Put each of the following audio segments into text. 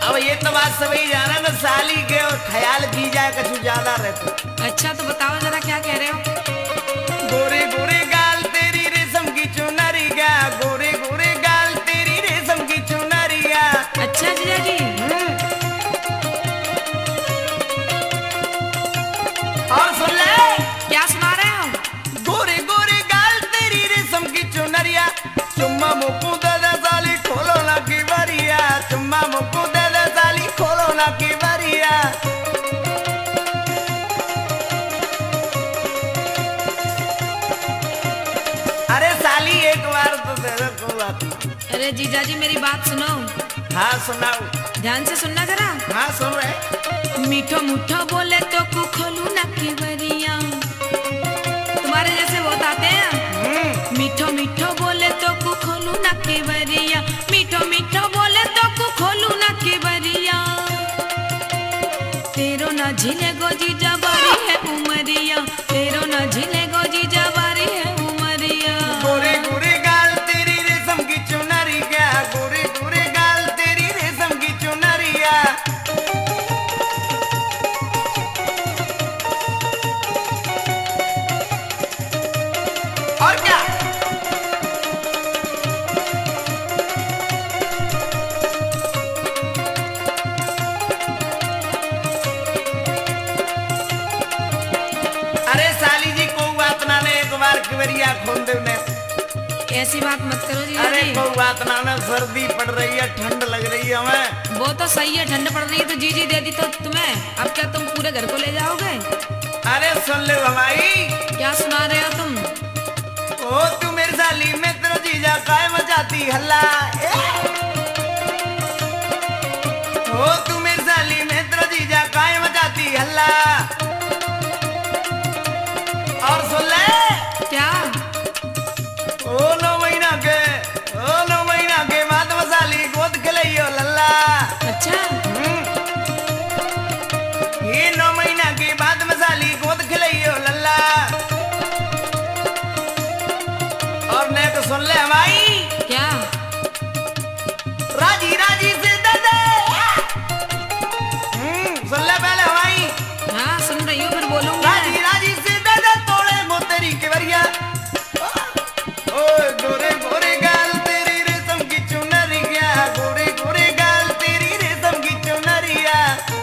अब ये तो बात सभी जाना ना, साली के और ख्याल की जाए कुछ ज्यादा रहते। अच्छा तो बताओ जरा क्या कह रहे हो। गोरे गोरे गाल तेरी रेशम की चुनरिया, गोरे गोरे गाल तेरी रेशम की चुनरिया। अच्छा जीजा जी। और सुन ले, क्या सुना रहे हो। गोरे गोरे गाल तेरी रेशम की चुनरिया, चुम्मा मुक्कू दे दे साली खोलो ना की बरिया, चुम्मा मुक्कू दे दे साली खोलो ना की बरिया। अरे साली एक बार तो दे दे, कोई बात नहीं। अरे जीजा जी मेरी बात सुनो। हाँ सुनाओ। ध्यान से सुनना जरा। हाँ सुन रहे। मीठो मीठो बोले तो कु खोलू ना की बरिया। तुम्हारे जैसे बहुत आते हैं। मीठो मीठो बोले तो कु खोलू ना की बरिया, मीठो मीठो बोले तो कु खोलू ना की बरिया। तेरो ना झिले गो जीजा बारी है उमरिया, तेरो ना झिले गो जीजा बारी है उमरिया। गोरे गोरे गाल तेरी रेशम की चुनरिया, गोरे गोरे गाल तेरी रेशम की चुनरिया। और क्या। अरे साली जी को बात ना ने, एक बार किवरिया खोल दे ने। ऐसी बात मत करो जीजा अरे जी। को बात ना ने, सर्दी पड़ रही है, ठंड लग रही है हमें। वो तो सही है, ठंड पड़ रही है तो जीजी दे दी तो तुम्हें, अब क्या तुम पूरे घर को ले जाओगे। अरे सुन ले हमारी। क्या सुना रहे हो तुम। ओ तू मेरी साली में तेरा जीजा काय मचाती हल्ला। ओ तू मेरी साली में तेरा जीजा काय मचाती हल्ला। और सुन ले। क्या। ओ 9 महीना के बाद मसाली गोद खिलाइयो लल्ला। अच्छा। ये 9 महीना के बाद मसाली गोद खिलाइयो लल्ला। और ने तो सुन ले हमारी। क्या। राजी राजी से दे दे। सुन ले पहले हमारी। हाँ सुन रही हूँ, फिर बोलूंगी। राजी राजी से दे दे तोड़े मोतेरी के वरिया। ओए गोरे गोरे गाल तेरी रेशम की चुनरिया, गोरे गोरे गाल तेरी रेशम की चुनरिया।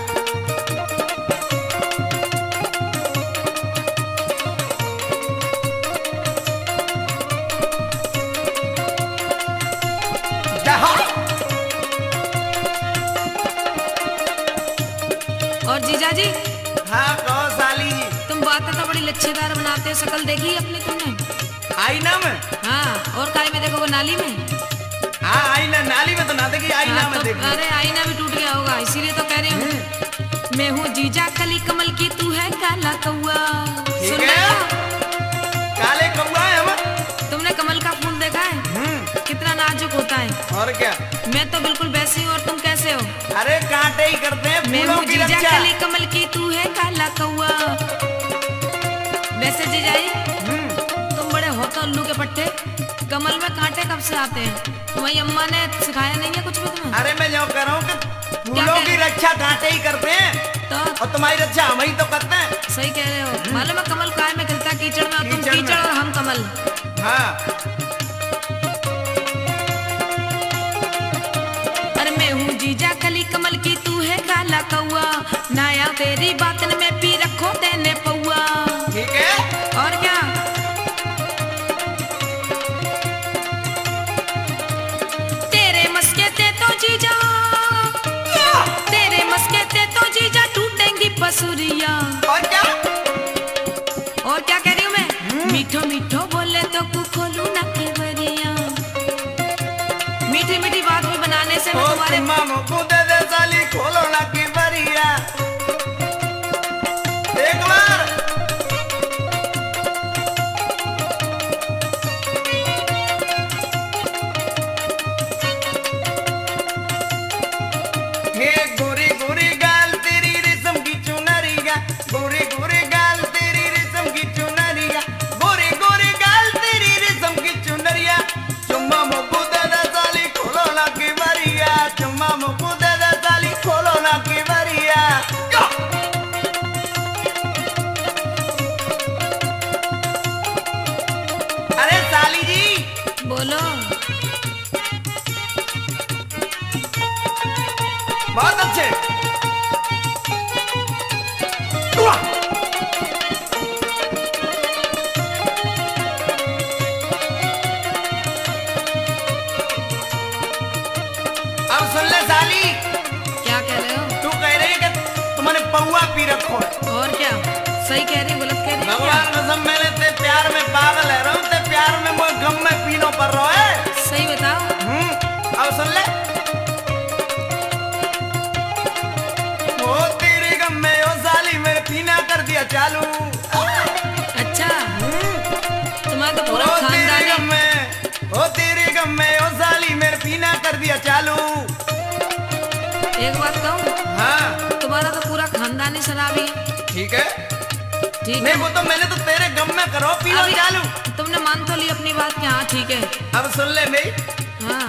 और जीजा जी। हाँ कहो साली जी। तुम बातें तो बड़ी लच्छेदार बनाते हो, शकल देखी अपनी तुमने। आईना में। हाँ और काय में देखो, वो नाली में। हाँ आईना, नाली में तो ना देखी, आईना हाँ, में तो, देखी। अरे आईना भी टूट गया होगा, इसीलिए तो कह रही हूँ। मैं हूँ जीजा कली कमल की, तू है काला कौआ। ठीक सुन है। रहे हो? काले कौआ है हम। तुमने कमल का फूल देखा है, कितना नाजुक होता है। और क्या। मैं तो बिल्कुल वैसी हूँ, और तुम कैसे हो। अरे कांटे ही करते हैं मैं फूलों हूँ की जीजा रक्षा। कली कमल की, तू है काला कौआ। वैसे जीजाई तुम बड़े हो तो उल्लू के पट्टे, कमल में कांटे कब से आते हैं। तुम्हारी अम्मा ने सिखाया नहीं है कुछ भी तुम्हें। अरे मैं जो कह रहा हूँ कि फूलों की रक्षा कांटे ही करते हैं, तो और तुम्हारी रक्षा हम ही तो करते हैं। सही कह रहे हो। मालूम है कमल काय में खिलता, कीचड़ में, और तुम कीचड़ में। कीचड़ और हम कमल। हाँ। अरे मैं हूँ जीजा कली कमल की, तू है काला कौआ। नाया तेरी बातन में पी रखो तेने पौआ। ठीक है। और क्या। तेरे मस्के ते तो जीजा, तेरे मस्के ते तो जीजा टूटेंगी पसुरिया। और क्या। और क्या कह रही हूँ मैं। मीठो मीठो बोले तो कु खोलू ना की बरिया। मीठी मीठी बात भी बनाने से मैं ओ तुम्हारे। तुम्मा मुझको दे दे साली खोलो ना की बरिया। एक बार। हे गोरी गोरी गाल तेरी रेशम की चुनरिया, गोरी गोरी गाल तेरी रेशम की चुनरिया, गोरी गोरी गाल तेरी रेशम की चुनरिया। चुम्मा मुझको दे दे साली खोलो ना की बरिया, चुम्मा मुझको दे दे साली बहुत अच्छे। अब सुन ले साली, क्या कह रहे हो? तू कह रही है कि तुमने पौआ पी रखो है। और क्या, सही कह रही गलत कह रही है? भगवान कसम मैंने ते प्यार में पागल है रहा हूँ, ते प्यार में मोए गम में पीनो पड़ रहा है। सही बताओ। अब सुन ले, ओ तेरे गम में ओ साली मेरे पीना कर दिया चालू। अच्छा, तुम्हारा तो पूरा ओ तेरे खानदान गम में, ओ तेरे गम में ओ साली मेरे पीना कर दिया चालू। एक बात कहूँ, हाँ तुम्हारा तो पूरा खानदान ही शराबी है। ठीक है, ठीक नहीं है, वो तो मैंने तो तेरे गम में करो पीनो अभी चालू। तुमने मान तो ली अपनी बात कि हाँ ठीक है। अब सुन ले मेरी, हाँ,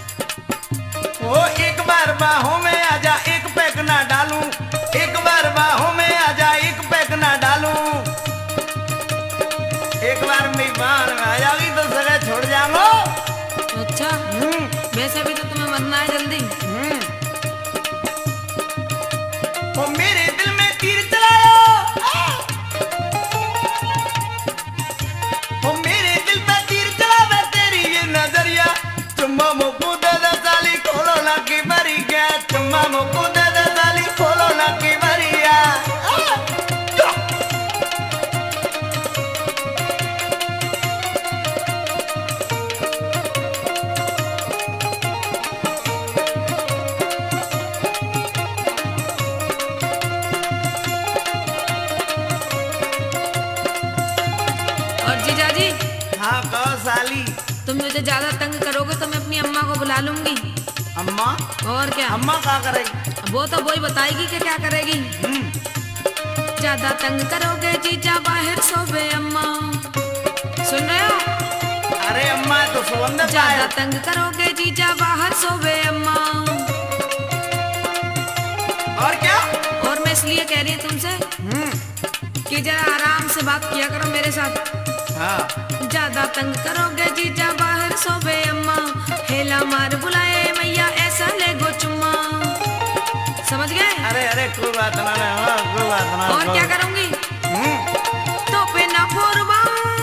ओ एक बार बाहों में आजा एक पैक ना डालूं, एक बार बाहों में आजा एक पैक ना डालूं। एक बार मेरी बाहर में आ जाओगी तो सगा छोड़ जाऊंगा। अच्छा, वैसे भी तो तुम्हें मरना है जल्दी। ओ मेरे दिल में तीर चलायो, ओ मेरे दिल पे तीर चलावे तेरी ये नजरिया। चुम्मा मुकू दे दे साली खोलो ना की भरी गया, चुम्मा मुकू दे दे साली खोलो ना की भरिया। और जीजा जी, हाँ कहो साली। तुम मुझे ज्यादा तंग करोगे तो मैं अपनी अम्मा को बुला लूंगी। अम्मा, और क्या, अम्मा क्या करेगी? वो तो वही बताएगी कि क्या करेगी। ज्यादा तंग करोगे जीजा बाहर सोवे अम्मा। सुन रहे हो? अरे अम्मा तो सुगंध ज्यादा तंग करोगे जीजा बाहर सोवे अम्मा। और क्या? और मैं इसलिए कह रही हूँ तुमसे कि जरा आराम से बात किया करो मेरे साथ। हाँ ज्यादा तंग करोगे जीजा बाहर सोवे अम्मा। हेला मार बुलाए मैया ऐसा ले गो चुम्मा। समझ गए? अरे अरे कोई बात ना, हाँ कोई बात ना। और क्या करूंगी? तो पे ना फोरवा।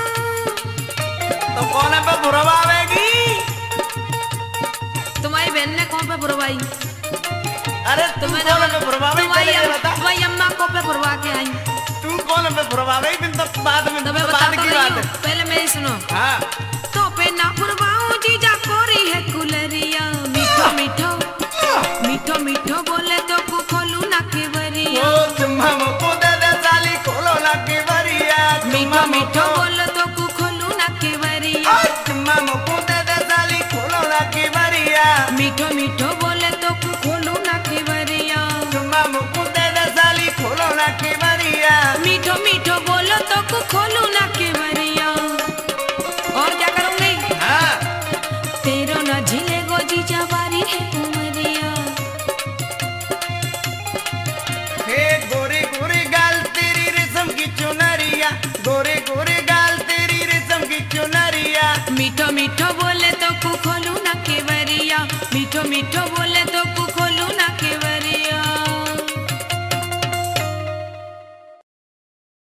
तो कौन पे बुरवावेगी? तुम्हारी बहन ने कौन पे बुरवाई? अरे तू तुम्हें कौन पे बुरवावेगी पहले ये बता। तुम्हारी अम्मा को पे बुरवा के आई। तू कौन पे बुरवावेगी फिर तो बाद में, तो मैं तो बता बाद तो की रही बात हूँ, है। पहले मेरी सुनो। हाँ तो पे ना फुरवाऊं जीजा कोरी है कुलरिया। मीठो मीठो मीठो मीठो बोले तो को खोलू ना केवरिया। ओ चुम्मा मुकू दे दे साली खोलो ना की भरिया। मीठो मीठो बोले तो को खोलू ना केवरिया। चुम्मा मुकू दे दे साली खोलो ना की भरिया। मीठो मीठो बोले तो को खोलू ना केवरिया। चुम्मा मुकू दे दे साली खोलो ना की भरिया। मीठो मीठो बोलो तो को खोलू ना केवरिया। और क्या करूंगी? हाँ तेरो ना झिले गो जीजा बारी है उमरिया। हे गोरी गोरी गाल तेरी रेशम की चुनरिया, गोरी गोरी गाल तेरी रेशम की चुनरिया। मीठो मीठो बोले तो को खोलू ना केवरिया। मीठो मीठो बोले